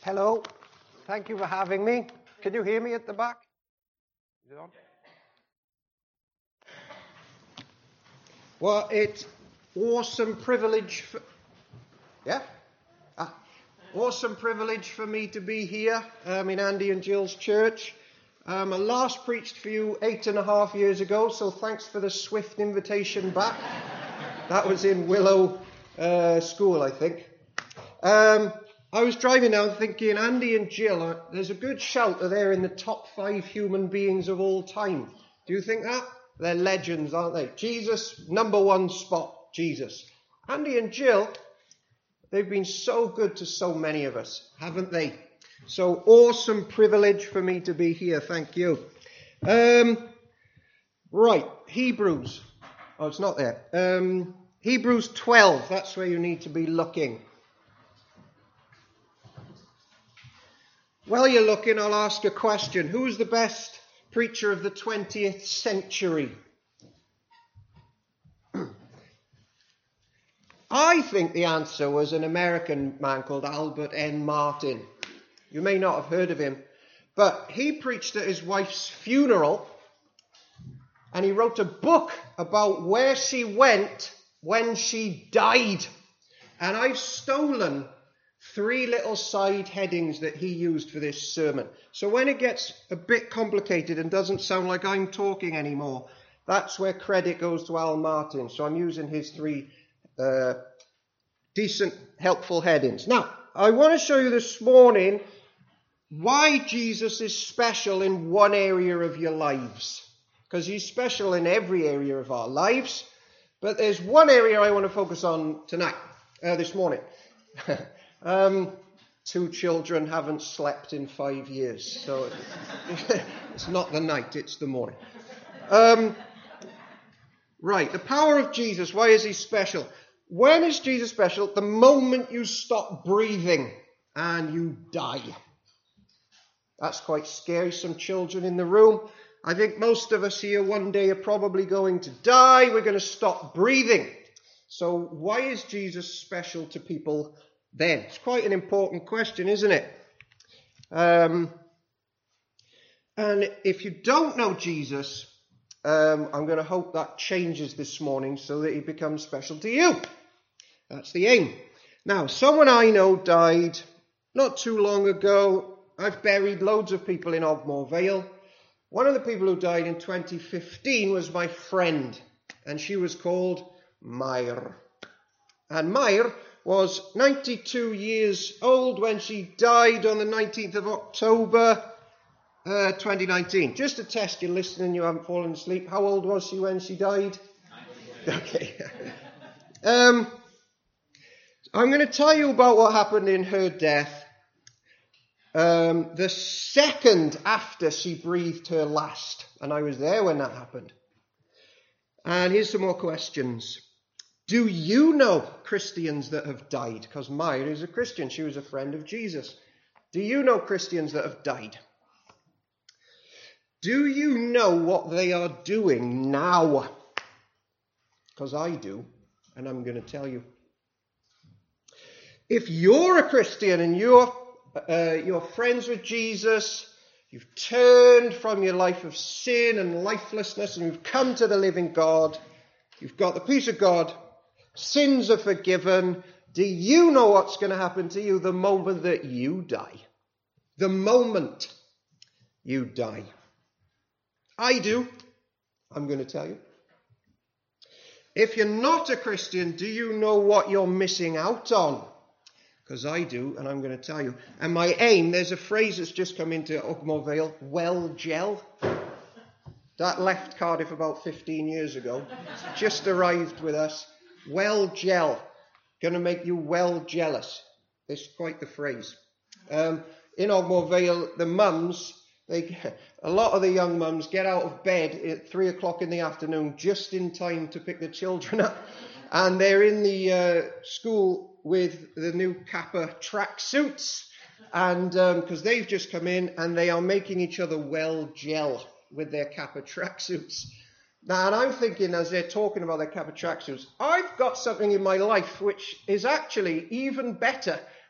Hello. Thank you for having me. Can you hear me at the back? Is it on? Well, it's awesome privilege for... Yeah? Awesome privilege for me to be here in Andy and Jill's church. I last preached for you 8.5 years ago, so thanks for the swift invitation back. That was in Willow School, I think. I was driving down thinking, Andy and Jill, there's a good shout that they're in the top 5 human beings of all time. Do you think that? They're legends, aren't they? Jesus, number 1 spot, Jesus. Andy and Jill, they've been so good to so many of us, haven't they? So awesome privilege for me to be here. Thank you. Right, Hebrews. Oh, it's not there. Hebrews 12, that's where you need to be looking. While you're looking, I'll ask a question. Who's the best preacher of the 20th century? I think the answer was an American man called Albert N. Martin. You may not have heard of him, but he preached at his wife's funeral, and he wrote a book about where she went when she died. And I've stolen 3 little side headings that he used for this sermon. So when it gets a bit complicated and doesn't sound like I'm talking anymore, that's where credit goes to Al Martin. So I'm using his 3 decent, helpful headings. Now, I want to show you this morning why Jesus is special in one area of your lives. Because he's special in every area of our lives. But there's one area I want to focus on tonight, this morning. 2 children haven't slept in 5 years. So it's not the night, it's the morning. Right, the power of Jesus. Why is he special? When is Jesus special? The moment you stop breathing and you die. That's quite scary. Some children in the room. I think most of us here one day are probably going to die. We're going to stop breathing. So why is Jesus special to people then? It's quite an important question, isn't it? And if you don't know Jesus, I'm going to hope that changes this morning so that he becomes special to you. That's the aim. Now, someone I know died not too long ago. I've buried loads of people in Ogmore Vale. One of the people who died in 2015 was my friend, and she was called Meir. And Meir was 92 years old when she died on the 19th of October 2019. Just to test you listening, you haven't fallen asleep. How old was she when she died? 90. Okay. I'm going to tell you about what happened in her death the second after she breathed her last. And I was there when that happened. And here's some more questions. Do you know Christians that have died? Because Meir is a Christian. She was a friend of Jesus. Do you know Christians that have died? Do you know what they are doing now? Because I do, and I'm going to tell you. If you're a Christian and you're friends with Jesus, you've turned from your life of sin and lifelessness and you've come to the living God, you've got the peace of God, sins are forgiven, do you know what's going to happen to you the moment that you die? The moment you die. I do. I'm going to tell you. If you're not a Christian, do you know what you're missing out on? Because I do, and I'm going to tell you. And my aim, there's a phrase that's just come into Ogmore Vale, well gel. That left Cardiff about 15 years ago. Just arrived with us. Well gel. Going to make you well jealous. It's quite the phrase. In Ogmore Vale, the mums, a lot of the young mums get out of bed at 3 o'clock in the afternoon just in time to pick the children up. And they're in the school with the new Kappa tracksuits, and because they've just come in and they are making each other well gel with their Kappa tracksuits. Now, and I'm thinking as they're talking about their Kappa tracksuits, I've got something in my life which is actually even better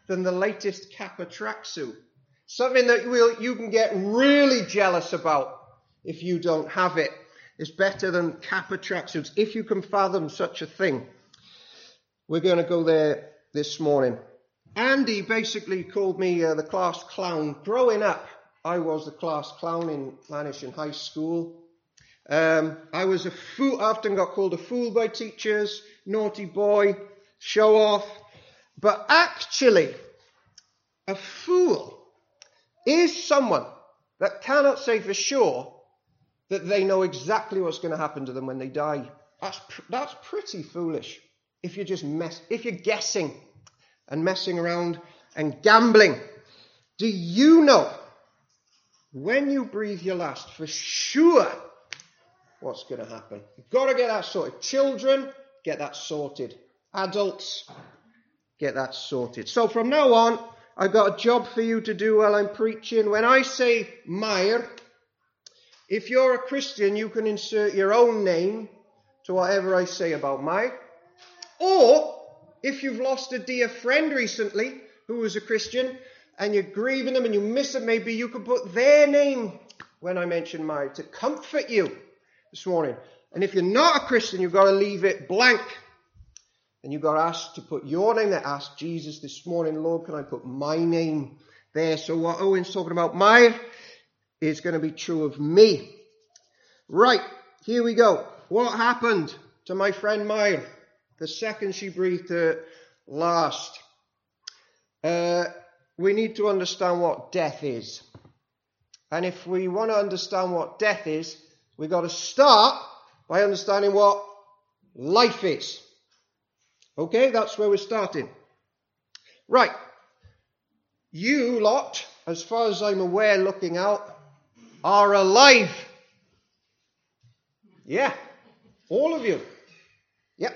than the latest Kappa tracksuit. Something that you can get really jealous about if you don't have it. It's better than Kappa tracksuits, if you can fathom such a thing. We're going to go there this morning. Andy basically called me the class clown. Growing up, I was the class clown in Lanarkshire High School. I was a fool. I often got called a fool by teachers, naughty boy, show off. But actually, a fool is someone that cannot say for sure that they know exactly what's going to happen to them when they die. That's pretty foolish. If you're guessing and messing around and gambling. Do you know when you breathe your last for sure what's going to happen? You've got to get that sorted. Children, get that sorted. Adults, get that sorted. So from now on, I've got a job for you to do while I'm preaching. When I say Meyer, if you're a Christian, you can insert your own name to whatever I say about Meyer. Or, if you've lost a dear friend recently who was a Christian and you're grieving them and you miss them, maybe you could put their name when I mention Meyer to comfort you this morning. And if you're not a Christian, you've got to leave it blank. And you've got to ask to put your name there. Ask Jesus this morning, Lord, can I put my name there? So what Owen's talking about, Meyer, is going to be true of me. Right, here we go. What happened to my friend Meyer the second she breathed her last? We need to understand what death is. And if we want to understand what death is, we've got to start by understanding what life is. Okay, that's where we're starting. Right. You lot, as far as I'm aware looking out, are alive. Yeah, all of you. Yep.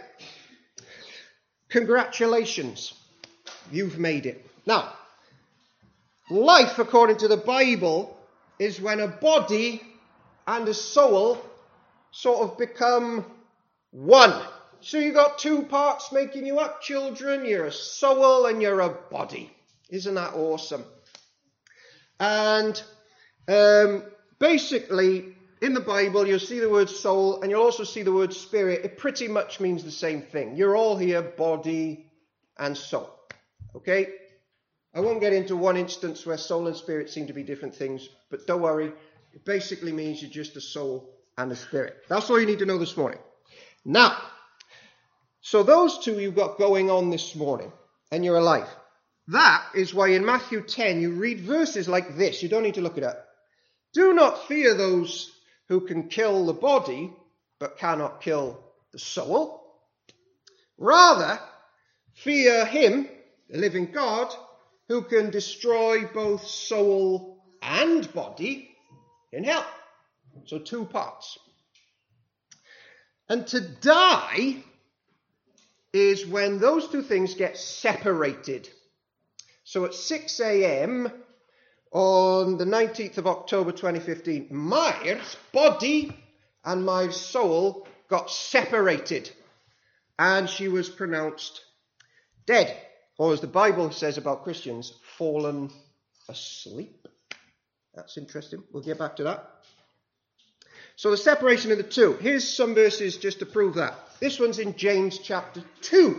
Congratulations. You've made it. Now, life, according to the Bible, is when a body and a soul sort of become one. So you've got two parts making you up, children. You're a soul and you're a body. Isn't that awesome? And basically, in the Bible, you'll see the word soul and you'll also see the word spirit. It pretty much means the same thing. You're all here, body and soul. Okay? I won't get into one instance where soul and spirit seem to be different things, but don't worry. It basically means you're just a soul and a spirit. That's all you need to know this morning. Now, so those two you've got going on this morning, and you're alive. That is why in Matthew 10 you read verses like this. You don't need to look it up. Do not fear those who can kill the body, but cannot kill the soul. Rather, fear him, the living God, who can destroy both soul and body in hell. So two parts. And to die is when those two things get separated. So at 6 a.m. on the 19th of October 2015, Meyer's body and my soul got separated. And she was pronounced dead. Or as the Bible says about Christians, fallen asleep. That's interesting. We'll get back to that. So the separation of the two. Here's some verses just to prove that. This one's in James chapter 2.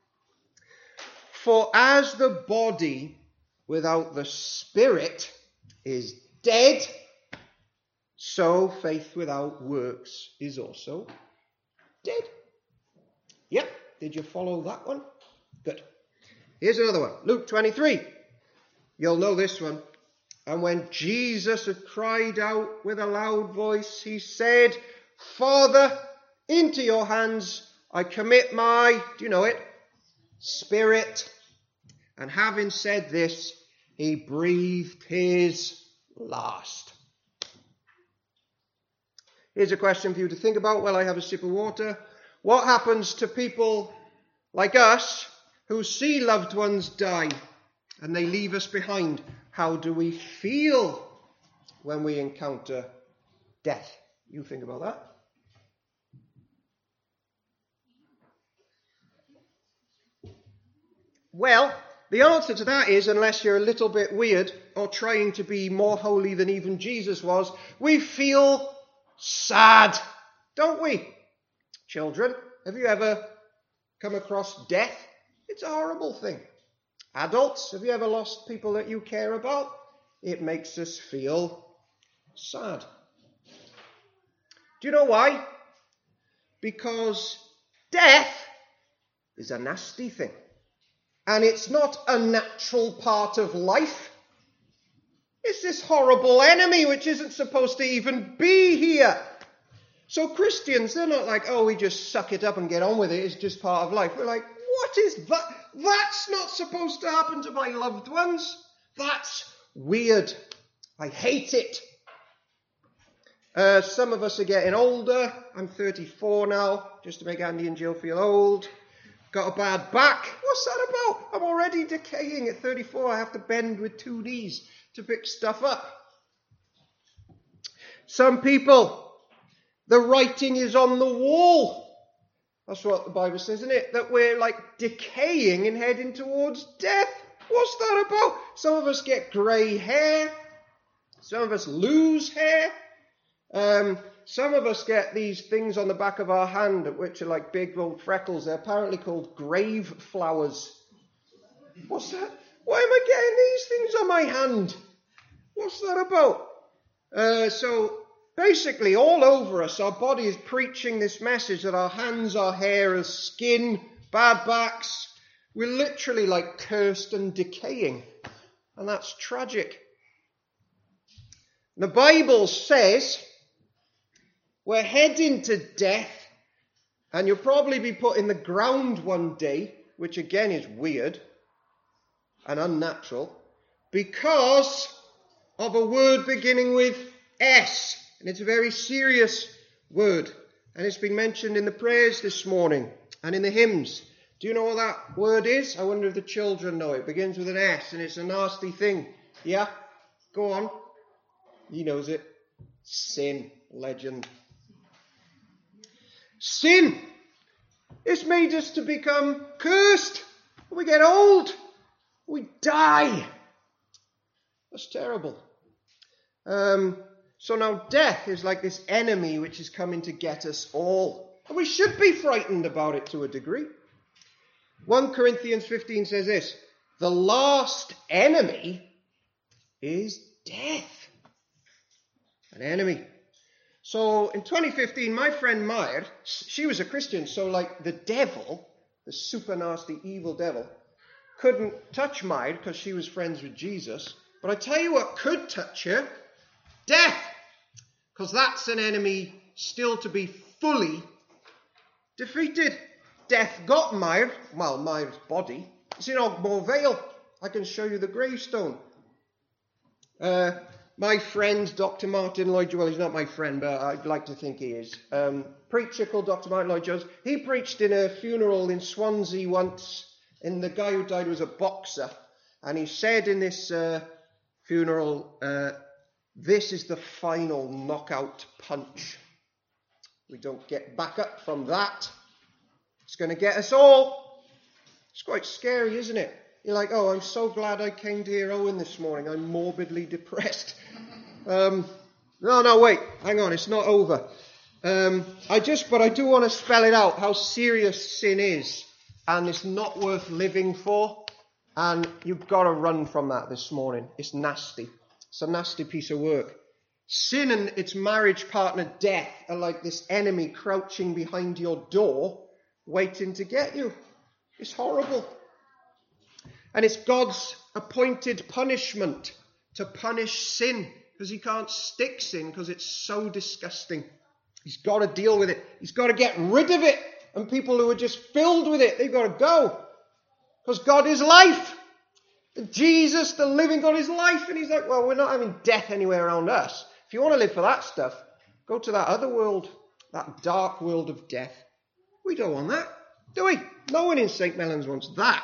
For as the body without the spirit is dead, so faith without works is also dead. Yep. Did you follow that one? Good. Here's another one. Luke 23. You'll know this one. And when Jesus had cried out with a loud voice, he said, Father, into your hands I commit my, do you know it? Spirit. And having said this, he breathed his last. Here's a question for you to think about while I have a sip of water. What happens to people like us who see loved ones die and they leave us behind? How do we feel when we encounter death? You think about that. Well, The answer to that is, unless you're a little bit weird or trying to be more holy than even Jesus was, we feel sad, don't we? Children, have you ever come across death? It's a horrible thing. Adults, have you ever lost people that you care about? It makes us feel sad. Do you know why? Because death is a nasty thing. And it's not a natural part of life. It's this horrible enemy which isn't supposed to even be here. So Christians, they're not like, oh, we just suck it up and get on with it. It's just part of life. We're like, what is that? That's not supposed to happen to my loved ones. That's weird. I hate it. Some of us are getting older. I'm 34 now, just to make Andy and Jill feel old. Got a bad back. What's that about? I'm already decaying at 34. I have to bend with 2 knees to pick stuff up. Some people, the writing is on the wall. That's what the Bible says, isn't it? That we're like decaying and heading towards death. What's that about? Some of us get grey hair. Some of us lose hair. Some of us get these things on the back of our hand, which are like big old freckles. They're apparently called grave flowers. What's that? Why am I getting these things on my hand? What's that about? So basically, all over us, our body is preaching this message that our hands, our hair, our skin, bad backs, we're literally like cursed and decaying. And that's tragic. The Bible says we're heading to death, and you'll probably be put in the ground one day, which again is weird and unnatural, because of a word beginning with S. And it's a very serious word. And it's been mentioned in the prayers this morning and in the hymns. Do you know what that word is? I wonder if the children know. It begins with an S, and it's a nasty thing. Yeah? Go on. He knows it. Sin. Legend. Sin. It's made us to become cursed. We get old. We die. That's terrible. So now death is like this enemy which is coming to get us all. And we should be frightened about it to a degree. 1 Corinthians 15 says this: the last enemy is death. An enemy. So in 2015, my friend Meyer, she was a Christian, so like the devil, the super nasty evil devil, couldn't touch Meyer because she was friends with Jesus. But I tell you what could touch her: death. Because that's an enemy still to be fully defeated. Death got Meyer, well, Meyer's body. It's in Ogmore Vale. I can show you the gravestone. My friend, Dr. Martin Lloyd-Jones, he's not my friend, but I'd like to think he is. Preacher called Dr. Martin Lloyd-Jones. He preached in a funeral in Swansea once, and the guy who died was a boxer. And he said in this funeral, this is the final knockout punch. We don't get back up from that. It's going to get us all. It's quite scary, isn't it? You're like, oh, I'm so glad I came to hear Owen this morning. I'm morbidly depressed. No, wait. Hang on. It's not over. But I do want to spell it out, how serious sin is. And it's not worth living for. And you've got to run from that this morning. It's nasty. It's a nasty piece of work. Sin and its marriage partner, death, are like this enemy crouching behind your door, waiting to get you. It's horrible. And it's God's appointed punishment to punish sin, because he can't stick sin because it's so disgusting. He's got to deal with it. He's got to get rid of it. And people who are just filled with it, they've got to go. Because God is life. And Jesus, the living God, is life. And he's like, well, we're not having death anywhere around us. If you want to live for that stuff, go to that other world, that dark world of death. We don't want that, do we? No one in St. Mellons wants that.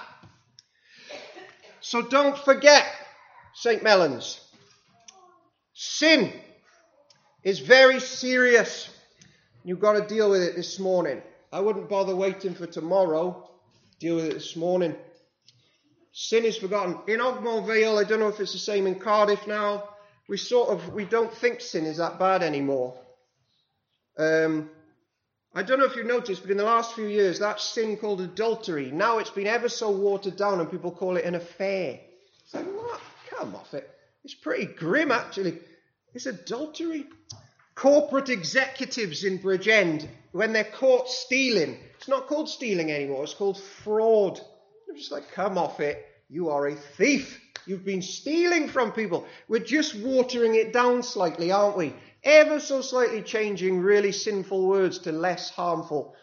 So don't forget, St. Mellons, sin is very serious. You've got to deal with it this morning. I wouldn't bother waiting for tomorrow. Deal with it this morning. Sin is forgotten. In Ogmore Vale, I don't know if it's the same in Cardiff now, we don't think sin is that bad anymore. I don't know if you've noticed, but in the last few years, that sin called adultery, now it's been ever so watered down and people call it an affair. It's like, what? Come off it. It's pretty grim, actually. It's adultery. Corporate executives in Bridgend, when they're caught stealing, it's not called stealing anymore, it's called fraud. I'm just like, come off it. You are a thief. You've been stealing from people. We're just watering it down slightly, aren't we? Ever so slightly changing really sinful words to less harmful.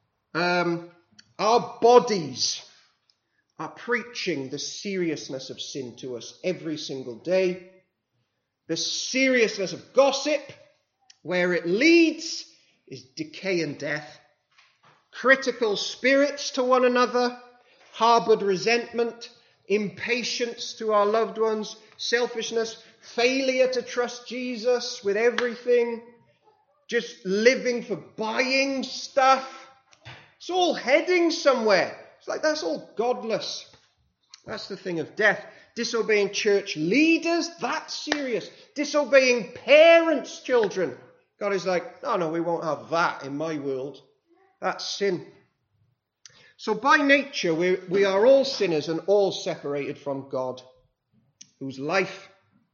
Our bodies are preaching the seriousness of sin to us every single day. The seriousness of gossip, where it leads, is decay and death. Critical spirits to one another, harbored resentment, impatience to our loved ones, selfishness, failure to trust Jesus with everything, just living for buying stuff. It's all heading somewhere. It's like that's all godless. That's the thing of death. Disobeying church leaders, that's serious. Disobeying parents' children. God is like, no, we won't have that in my world. That's sin. So by nature, we are all sinners and all separated from God, whose life,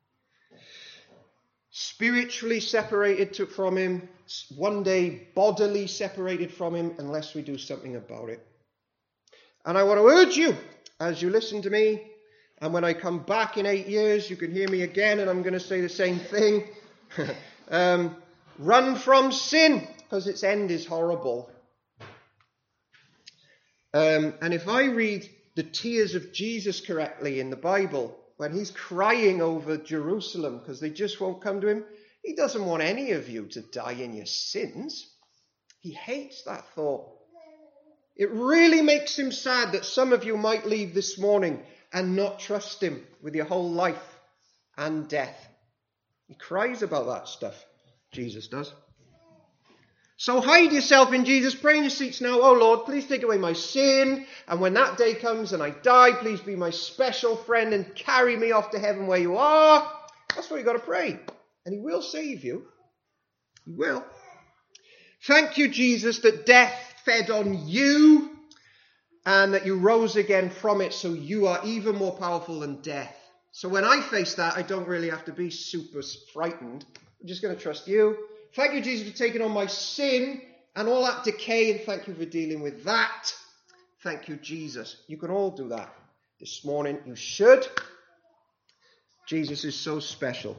spiritually separated from him, one day bodily separated from him, unless we do something about it. And I want to urge you, as you listen to me, and when I come back in 8 years, you can hear me again, and I'm going to say the same thing. Run from sin, because its end is horrible. And if I read the tears of Jesus correctly in the Bible, when he's crying over Jerusalem because they just won't come to him, he doesn't want any of you to die in your sins. He hates that thought. It really makes him sad that some of you might leave this morning and not trust him with your whole life and death. He cries about that stuff, Jesus does. So hide yourself in Jesus. Pray in your seats now. Oh Lord, please take away my sin. And when that day comes and I die, please be my special friend and carry me off to heaven where you are. That's what you've got to pray. And he will save you. He will. Thank you, Jesus, that death fed on you and that you rose again from it, so you are even more powerful than death. So when I face that, I don't really have to be super frightened. I'm just going to trust you. Thank you, Jesus, for taking on my sin and all that decay, and thank you for dealing with that. Thank you, Jesus. You can all do that this morning. You should. Jesus is so special.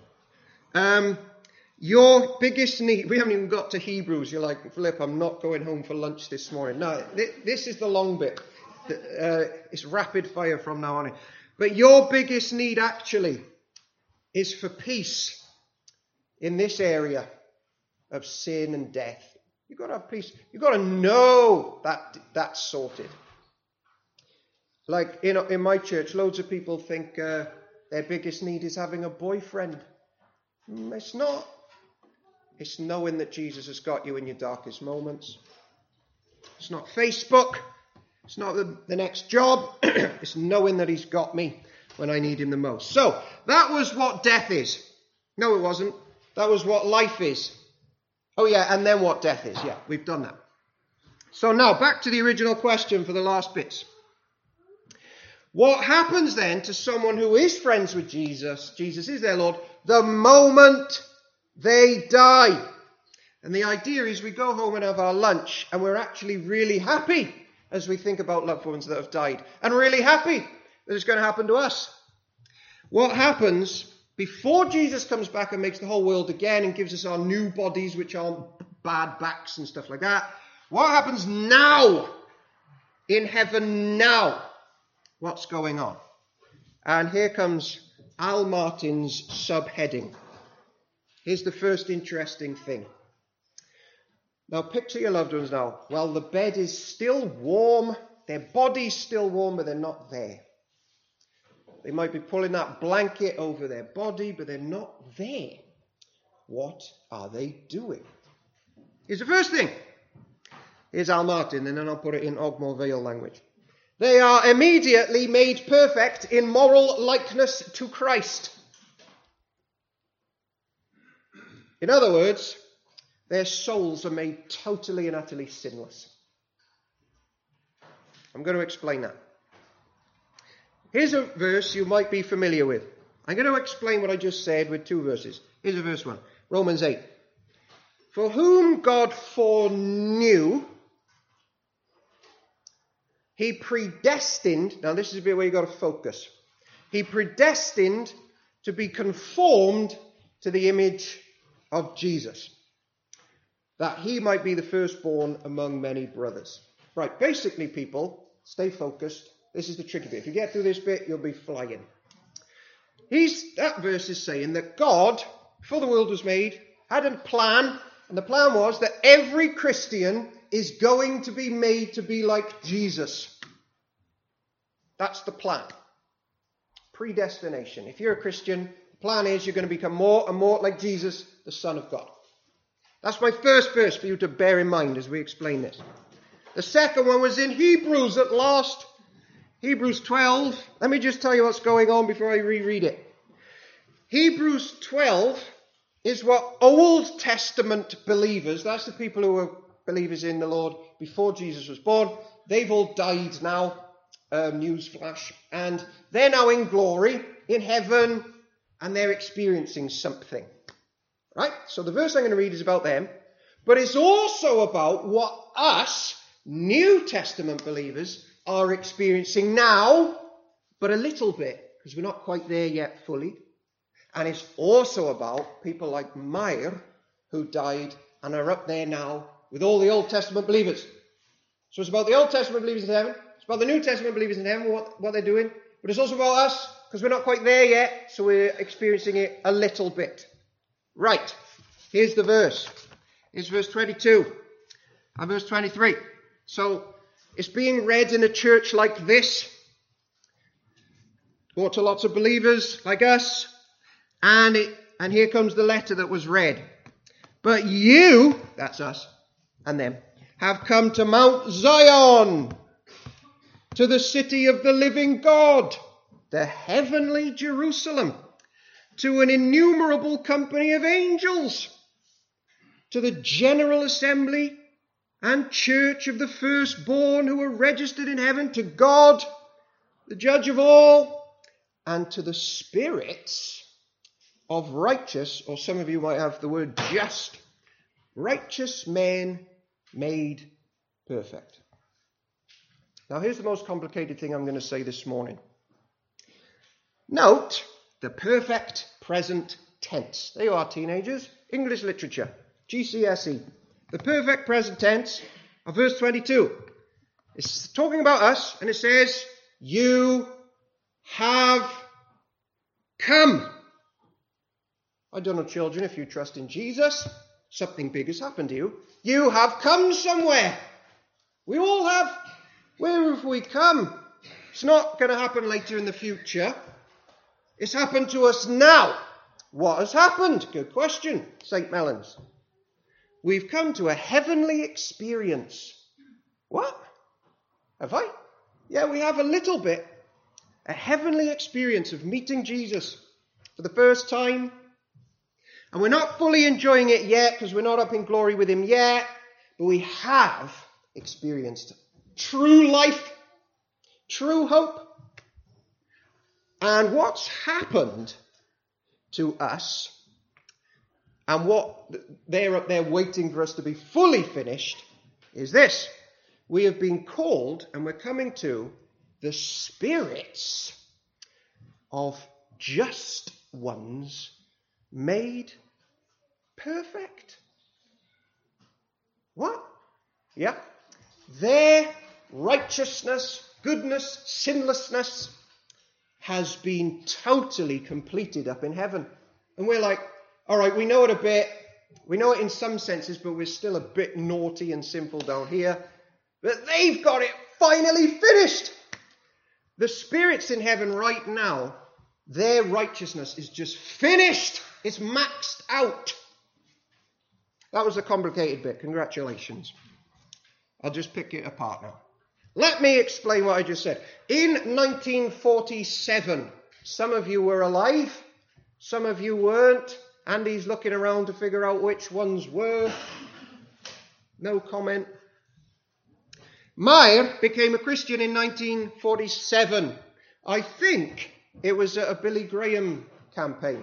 Your biggest need, we haven't even got to Hebrews. You're like, Philip, I'm not going home for lunch this morning. No, this is the long bit. It's rapid fire from now on. But your biggest need actually is for peace in this area of sin and death. You've got to have peace. You've got to know that that's sorted. Like in my church, loads of people think their biggest need is having a boyfriend. It's not. It's knowing that Jesus has got you in your darkest moments. It's not Facebook. It's not the next job. It's knowing that he's got me when I need him the most. So, that was what death is. No, it wasn't. That was what life is. Oh yeah, and then what death is. Yeah, we've done that. So now, back to the original question for the last bits. What happens then to someone who is friends with Jesus, Jesus is their Lord, the moment they die? And the idea is we go home and have our lunch, and we're actually really happy as we think about loved ones that have died, and really happy that it's going to happen to us. What happens before Jesus comes back and makes the whole world again and gives us our new bodies, which aren't bad backs and stuff like that? What happens now in heaven now? What's going on? And here comes Al Martin's subheading. Here's the first interesting thing. Now picture your loved ones now. Well, the bed is still warm. Their body's still warm, but they're not there. They might be pulling that blanket over their body, but they're not there. What are they doing? Here's the first thing. Here's Al Martin, and then I'll put it in Ogmore Vale language. They are immediately made perfect in moral likeness to Christ. In other words, their souls are made totally and utterly sinless. I'm going to explain that. Here's a verse you might be familiar with. I'm going to explain what I just said with two verses. Here's a verse 1. Romans 8. For whom God foreknew, he predestined. Now this is a bit where you've got to focus. He predestined to be conformed to the image of Jesus, that he might be the firstborn among many brothers. Right, basically, people, stay focused. This is the tricky bit. If you get through this bit, you'll be flying. That verse is saying that God, before the world was made, had a plan, and the plan was that every Christian is going to be made to be like Jesus. That's the plan. Predestination. If you're a Christian, the plan is you're going to become more and more like Jesus, the Son of God. That's my first verse for you to bear in mind as we explain this. The second one was in Hebrews at last. Hebrews 12. Let me just tell you what's going on before I reread it. Hebrews 12 is what Old Testament believers, that's the people who were believers in the Lord before Jesus was born, they've all died now, newsflash, and they're now in glory, in heaven, and they're experiencing something. Right? So the verse I'm going to read is about them, but it's also about what us, New Testament believers, are experiencing now, but a little bit, because we're not quite there yet fully. And it's also about people like Meyer, who died and are up there now with all the Old Testament believers. So it's about the Old Testament believers in heaven. It's about the New Testament believers in heaven, what they're doing. But it's also about us, because we're not quite there yet, so we're experiencing it a little bit. Right, here's the verse. It's verse 22 and verse 23. So it's being read in a church like this, or to lots of believers like us, and here comes the letter that was read. But you, that's us and them, have come to Mount Zion, to the city of the living God, the heavenly Jerusalem, to an innumerable company of angels, to the general assembly and church of the firstborn who are registered in heaven, to God, the judge of all, and to the spirits of righteous, or some of you might have the word just, righteous men made perfect. Now here's the most complicated thing I'm going to say this morning. Note the perfect present tense. There you are, teenagers. English literature, GCSE. The perfect present tense of verse 22. It's talking about us, and it says, you have come. I don't know, children, if you trust in Jesus, something big has happened to you. You have come somewhere. We all have. Where have we come? It's not going to happen later in the future. It's happened to us now. What has happened? Good question, St. Mellons. We've come to a heavenly experience. What? Have I? Yeah, we have a little bit. A heavenly experience of meeting Jesus for the first time. And we're not fully enjoying it yet because we're not up in glory with him yet. But we have experienced true life, true hope. And what's happened to us, and what they're up there waiting for us to be fully finished, is this. We have been called, and we're coming to, the spirits of just ones made perfect. What? Yeah. Their righteousness, goodness, sinlessness has been totally completed up in heaven. And we're like, all right, we know it a bit. We know it in some senses, but we're still a bit naughty and sinful down here. But they've got it finally finished. The spirits in heaven right now, their righteousness is just finished. It's maxed out. That was a complicated bit. Congratulations. I'll just pick it apart now. Let me explain what I just said. In 1947, some of you were alive, some of you weren't. Andy's looking around to figure out which ones were. No comment. Meyer became a Christian in 1947. I think it was at a Billy Graham campaign.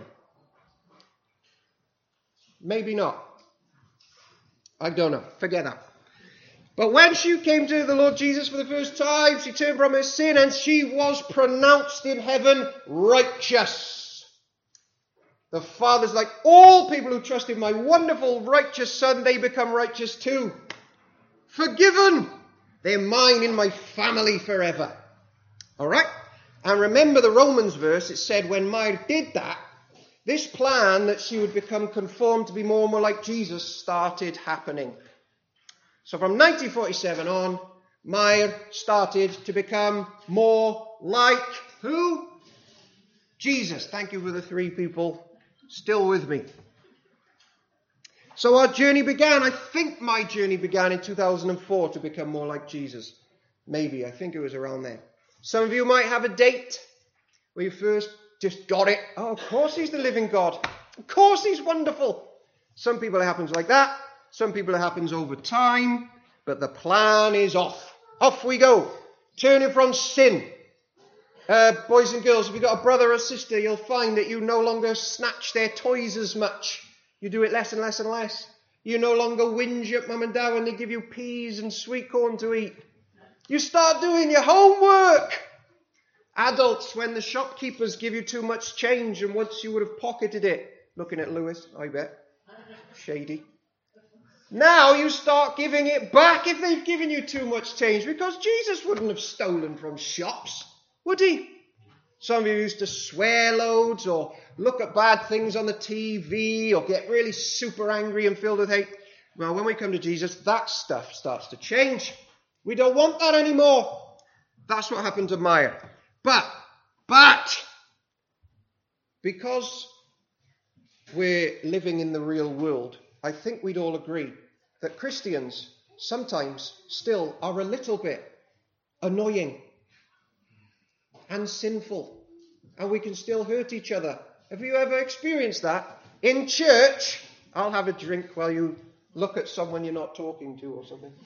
Maybe not. I don't know. Forget that. But when she came to the Lord Jesus for the first time, she turned from her sin and she was pronounced in heaven righteous. The Father's like, all people who trust in my wonderful righteous Son, they become righteous too. Forgiven. They're mine in my family forever. All right? And remember the Romans verse, it said when Meyer did that, this plan that she would become conformed to be more and more like Jesus started happening. So from 1947 on, Meyer started to become more like who? Jesus. Thank you for the 3 people still with me. So our journey began, I think my journey began in 2004 to become more like Jesus. Maybe, I think it was around there. Some of you might have a date where you first just got it. Oh, of course he's the living God. Of course he's wonderful. Some people it happens like that. Some people it happens over time. But the plan is off. Off we go. Turning from sin. Boys and girls, if you've got a brother or sister, you'll find that you no longer snatch their toys as much. You do it less and less and less. You no longer whinge at mum and dad when they give you peas and sweet corn to eat. You start doing your homework. Adults, when the shopkeepers give you too much change and once you would have pocketed it. Looking at Lewis, I bet. Shady. Now you start giving it back if they've given you too much change, because Jesus wouldn't have stolen from shops, would he? Some of you used to swear loads or look at bad things on the TV or get really super angry and filled with hate. Well, when we come to Jesus, that stuff starts to change. We don't want that anymore. That's what happened to Meyer. But, because we're living in the real world, I think we'd all agree that Christians sometimes still are a little bit annoying and sinful, and we can still hurt each other. Have you ever experienced that? In church, I'll have a drink while you look at someone you're not talking to or something.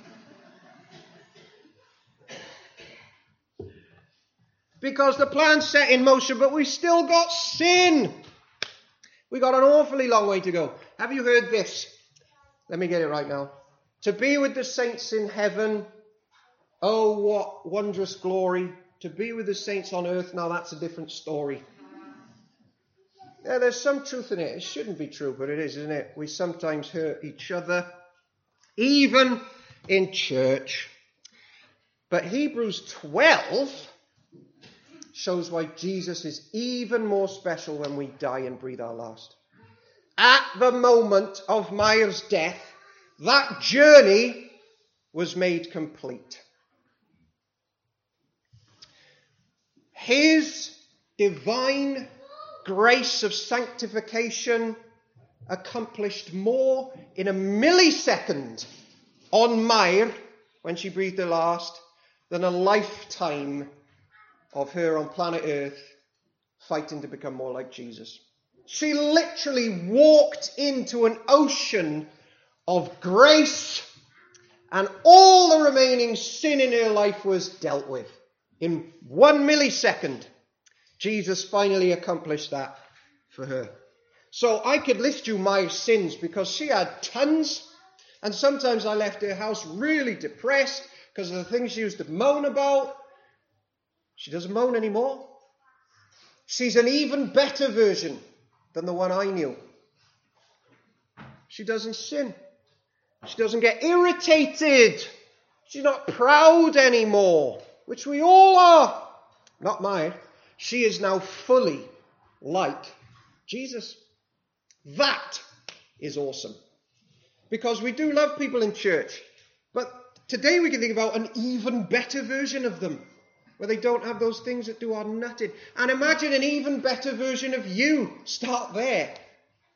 Because the plan's set in motion, but we've still got sin. We've got an awfully long way to go. Have you heard this? Let me get it right now. To be with the saints in heaven, oh, what wondrous glory. To be with the saints on earth, now that's a different story. Yeah, there's some truth in it. It shouldn't be true, but it is, isn't it? We sometimes hurt each other, even in church. But Hebrews 12 shows why Jesus is even more special when we die and breathe our last. At the moment of Meyer's death, that journey was made complete. His divine grace of sanctification accomplished more in a millisecond on Meyer, when she breathed her last, than a lifetime of her on planet Earth fighting to become more like Jesus. She literally walked into an ocean of grace, and all the remaining sin in her life was dealt with. In 1 millisecond, Jesus finally accomplished that for her. So I could list you my sins, because she had tons, and sometimes I left her house really depressed because of the things she used to moan about. She doesn't moan anymore. She's an even better version than the one I knew. She doesn't sin. She doesn't get irritated. She's not proud anymore, which we all are. Not mine. She is now fully like Jesus. That is awesome. Because we do love people in church. But today we can think about an even better version of them, where they don't have those things that do our nutting. And imagine an even better version of you. Start there.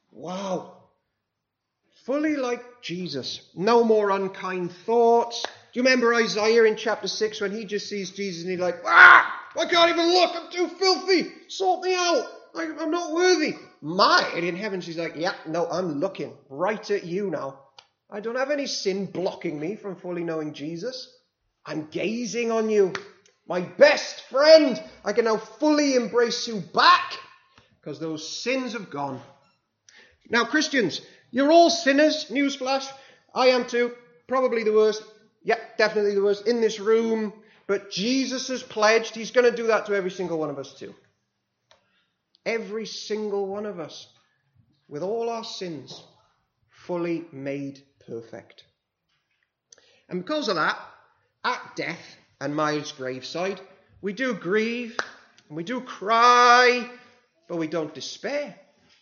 Wow. Fully like Jesus. No more unkind thoughts. Do you remember Isaiah in chapter 6 when he just sees Jesus and he's like, I can't even look, I'm too filthy, sort me out, I'm not worthy. And in heaven she's like, no, I'm looking right at you now. I don't have any sin blocking me from fully knowing Jesus. I'm gazing on you. My best friend, I can now fully embrace you back because those sins have gone. Now, Christians, you're all sinners, newsflash. I am too, probably the worst. Definitely the worst in this room. But Jesus has pledged he's going to do that to every single one of us too. Every single one of us, with all our sins, fully made perfect. And because of that, at death and Maya's graveside, we do grieve and we do cry, but we don't despair.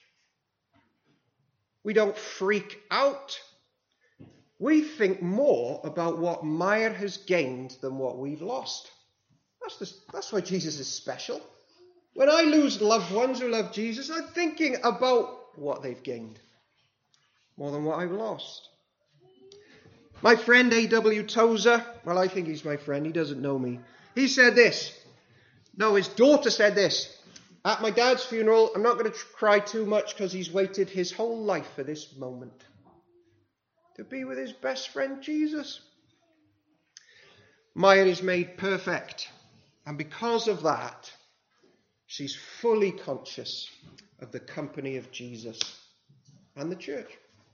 We don't freak out. We think more about what Maya has gained than what we've lost. That's why Jesus is special. When I lose loved ones who love Jesus, I'm thinking about what they've gained more than what I've lost. My friend A.W. Tozer, well, I think he's my friend. He doesn't know me. He said this. No, his daughter said this. At my dad's funeral, I'm not going to cry too much because he's waited his whole life for this moment. To be with his best friend, Jesus. Maya is made perfect. And because of that, she's fully conscious of the company of Jesus and the church.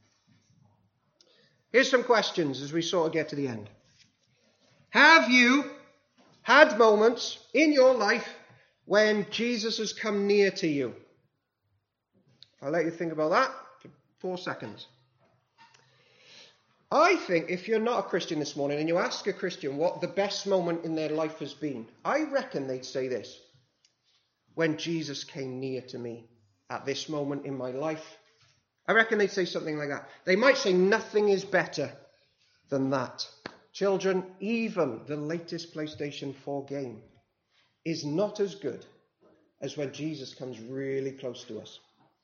Here's some questions as we sort of get to the end. Have you had moments in your life when Jesus has come near to you? I'll let you think about that for 4 seconds. I think if you're not a Christian this morning and you ask a Christian what the best moment in their life has been, I reckon they'd say this. When Jesus came near to me at this moment in my life. I reckon they'd say something like that. They might say nothing is better than that. Children, even the latest PlayStation 4 game is not as good as when Jesus comes really close to us.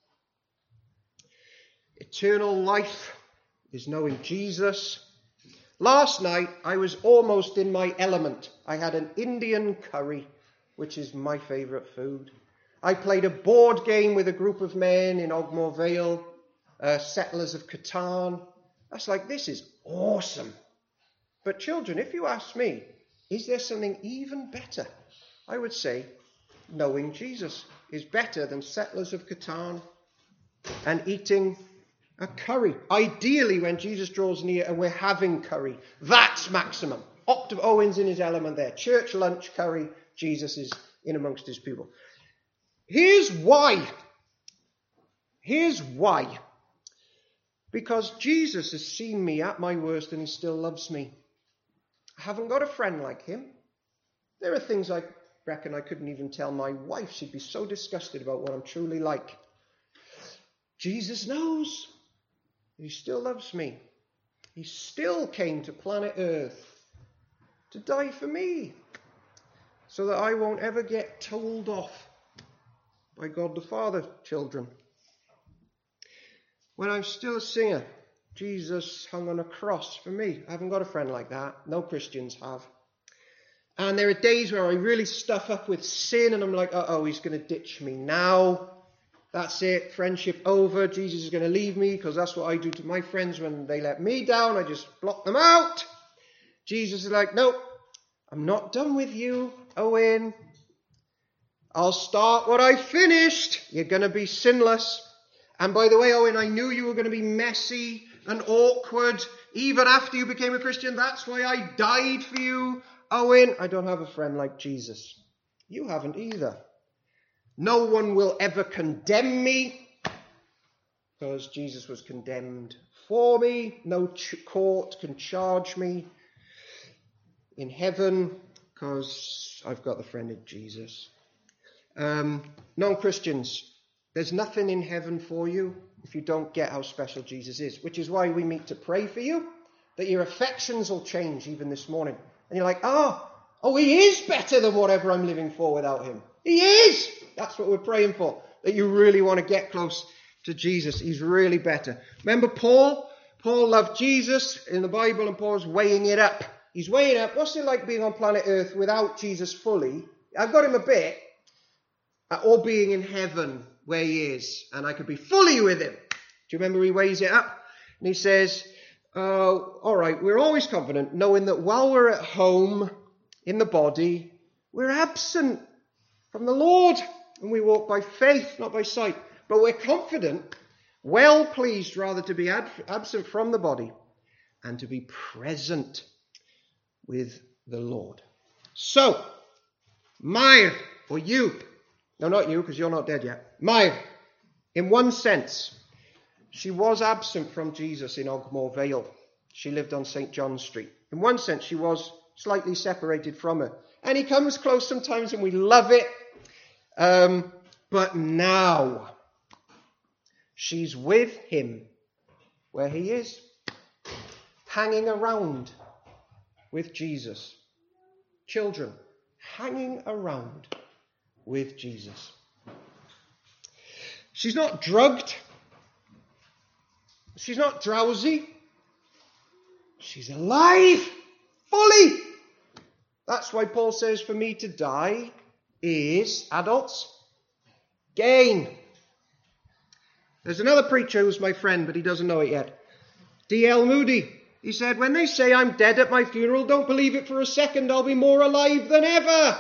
Eternal life is knowing Jesus. Last night, I was almost in my element. I had an Indian curry, which is my favourite food. I played a board game with a group of men in Ogmore Vale, Settlers of Catan. That's like, this is awesome. But children, if you ask me, is there something even better? I would say knowing Jesus is better than Settlers of Catan and eating a curry. Ideally, when Jesus draws near and we're having curry, that's maximum. Owen's in his element there. Church lunch curry, Jesus is in amongst his people. Here's why. Because Jesus has seen me at my worst and he still loves me. I haven't got a friend like him. There are things I reckon I couldn't even tell my wife. She'd be so disgusted about what I'm truly like. Jesus knows. He still loves me. He still came to planet Earth to die for me so that I won't ever get told off by God the Father, children. When I'm still a singer, Jesus hung on a cross for me. I haven't got a friend like that. No Christians have. And there are days where I really stuff up with sin and I'm like, he's going to ditch me now. That's it, friendship over. Jesus is going to leave me because that's what I do to my friends when they let me down. I just block them out. Jesus is like, nope, I'm not done with you, Owen. I'll start what I finished. You're going to be sinless. And by the way, Owen, I knew you were going to be messy and awkward even after you became a Christian. That's why I died for you. Owen, I don't have a friend like Jesus. You haven't either. No one will ever condemn me because Jesus was condemned for me. No court can charge me in heaven because I've got the friend of Jesus. Non-Christians, there's nothing in heaven for you if you don't get how special Jesus is, which is why we meet to pray for you, that your affections will change even this morning. And you're like, oh, he is better than whatever I'm living for without him. He is. That's what we're praying for, that you really want to get close to Jesus. He's really better. Remember Paul? Paul loved Jesus in the Bible and Paul's weighing it up. He's weighing up, what's it like being on planet Earth without Jesus fully? I've got him a bit. Or being in heaven where he is, and I could be fully with him. Do you remember he weighs it up? And he says, all right, we're always confident, knowing that while we're at home in the body, we're absent from the Lord, and we walk by faith, not by sight. But we're confident, well pleased rather to be absent from the body and to be present with the Lord. So, Meir, or you, no, not you, because you're not dead yet. Meir, in one sense, she was absent from Jesus in Ogmore Vale. She lived on St. John Street. In one sense, she was slightly separated from her. And he comes close sometimes and we love it. But now, she's with him where he is, hanging around with Jesus. Children, hanging around with Jesus. She's not drugged. She's not drowsy. She's alive, fully. That's why Paul says, for me to die is, adults, gain. There's another preacher who's my friend, but he doesn't know it yet. D.L. Moody. He said, when they say I'm dead at my funeral, don't believe it for a second. I'll be more alive than ever.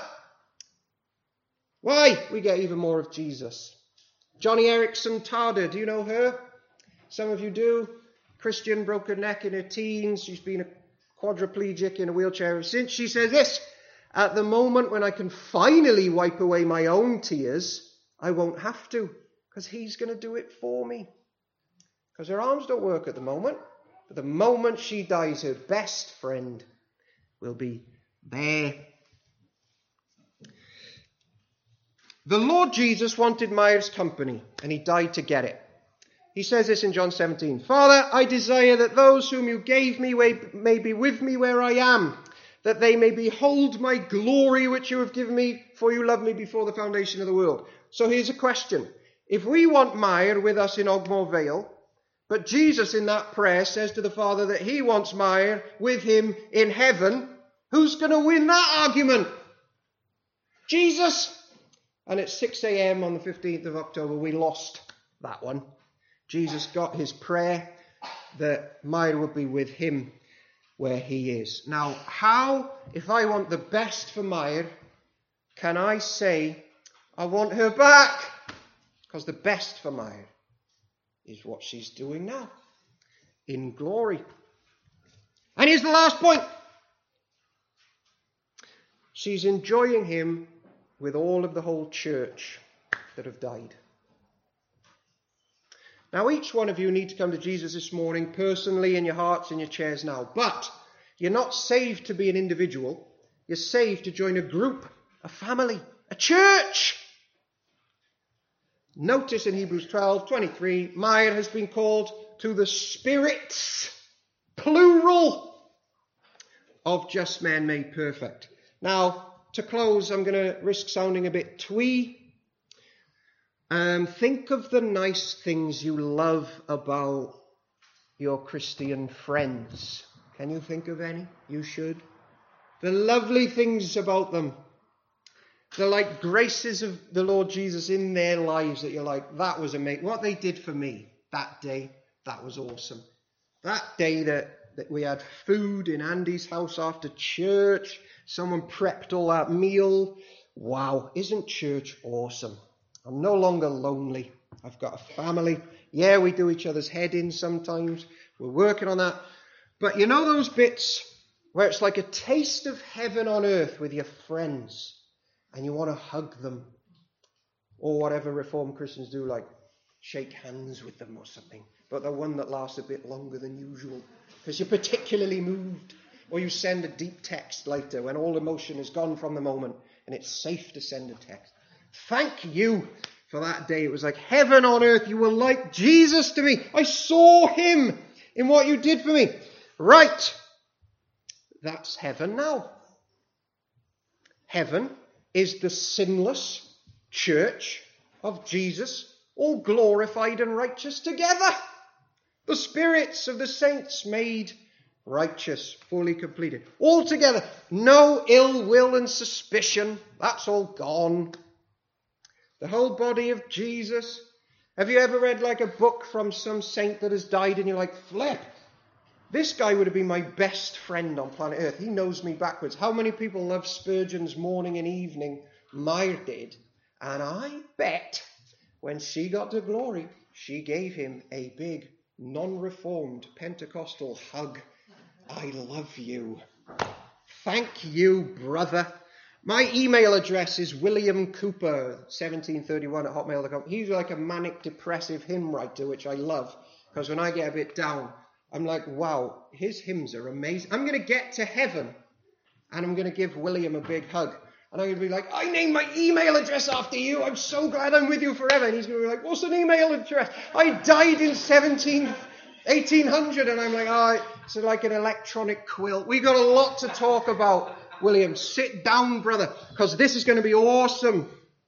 Why? We get even more of Jesus. Johnny Erickson Tada, do you know her? Some of you do. Christian, broke her neck in her teens. She's been a quadriplegic in a wheelchair ever since. She says this, at the moment when I can finally wipe away my own tears, I won't have to, because he's going to do it for me. Because her arms don't work at the moment. But the moment she dies, her best friend will be there. The Lord Jesus wanted Meir's company, and he died to get it. He says this in John 17. Father, I desire that those whom you gave me may be with me where I am, that they may behold my glory which you have given me, for you loved me before the foundation of the world. So here's a question. If we want Meir with us in Ogmore Vale, but Jesus in that prayer says to the Father that he wants Meir with him in heaven, who's going to win that argument? Jesus. And at 6 a.m. on the 15th of October, we lost that one. Jesus got his prayer that Meir would be with him where he is. Now, how, if I want the best for Meir, can I say I want her back? Because the best for Meir is what she's doing now, in glory. And here's the last point. She's enjoying him with all of the whole church that have died. Now, each one of you need to come to Jesus this morning personally in your hearts, in your chairs now. But you're not saved to be an individual. You're saved to join a group, a family, a church. Notice in Hebrews 12:23, Meir has been called to the spirits, plural, of just men made perfect. Now, to close, I'm going to risk sounding a bit twee. Think of the nice things you love about your Christian friends. Can you think of any? You should. The lovely things about them. The like graces of the Lord Jesus in their lives that you're like, that was amazing. What they did for me that day, that was awesome. That day that we had food in Andy's house after church, someone prepped all that meal. Wow, isn't church awesome? I'm no longer lonely. I've got a family. Yeah, we do each other's head in sometimes. We're working on that. But you know those bits where it's like a taste of heaven on earth with your friends and you want to hug them, or whatever Reformed Christians do, like shake hands with them or something, but the one that lasts a bit longer than usual because you're particularly moved, or you send a deep text later when all emotion is gone from the moment and it's safe to send a text. Thank you for that day. It was like heaven on earth. You were like Jesus to me. I saw him in what you did for me. Right. That's heaven now. Heaven is the sinless church of Jesus, all glorified and righteous together. The spirits of the saints made righteous, fully completed. Altogether, no ill will and suspicion. That's all gone. The whole body of Jesus. Have you ever read like a book from some saint that has died and you're like, flip, this guy would have been my best friend on planet Earth. He knows me backwards. How many people love Spurgeon's Morning and Evening? Meyer did. And I bet when she got to glory, she gave him a big, non-reformed Pentecostal hug. I love you. Thank you, brother. My email address is williamcooper1731@hotmail.com. He's like a manic depressive hymn writer, which I love, because when I get a bit down, I'm like, wow, his hymns are amazing. I'm going to get to heaven and I'm going to give William a big hug. And I'm going to be like, I named my email address after you. I'm so glad I'm with you forever. And he's going to be like, what's an email address? I died in 1800. And I'm like, oh, it's like an electronic quilt. We've got a lot to talk about, William. Sit down, brother, because this is going to be awesome.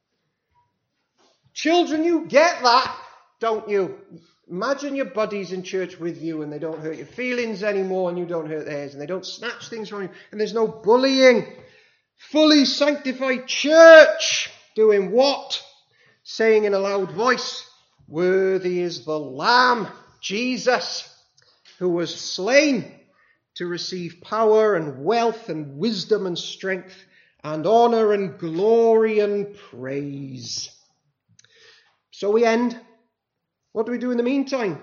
Children, you get that, don't you? Imagine your buddies in church with you and they don't hurt your feelings anymore and you don't hurt theirs and they don't snatch things from you and there's no bullying. Fully sanctified church. Doing what? Saying in a loud voice, worthy is the Lamb, Jesus, who was slain to receive power and wealth and wisdom and strength and honor and glory and praise. So we end. What do we do in the meantime?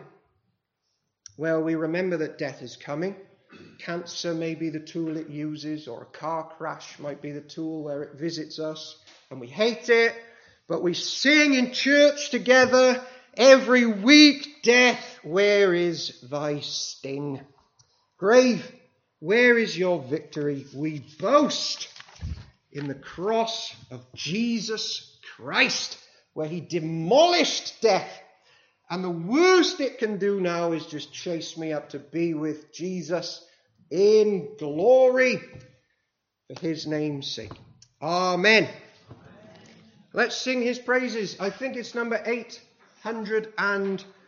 Well, we remember that death is coming. Cancer may be the tool it uses, or a car crash might be the tool where it visits us, and we hate it, but we sing in church together every week, death, where is thy sting? Grave, where is your victory? We boast in the cross of Jesus Christ, where he demolished death. And the worst it can do now is just chase me up to be with Jesus in glory for his name's sake. Amen. Let's sing his praises. I think it's number 800 and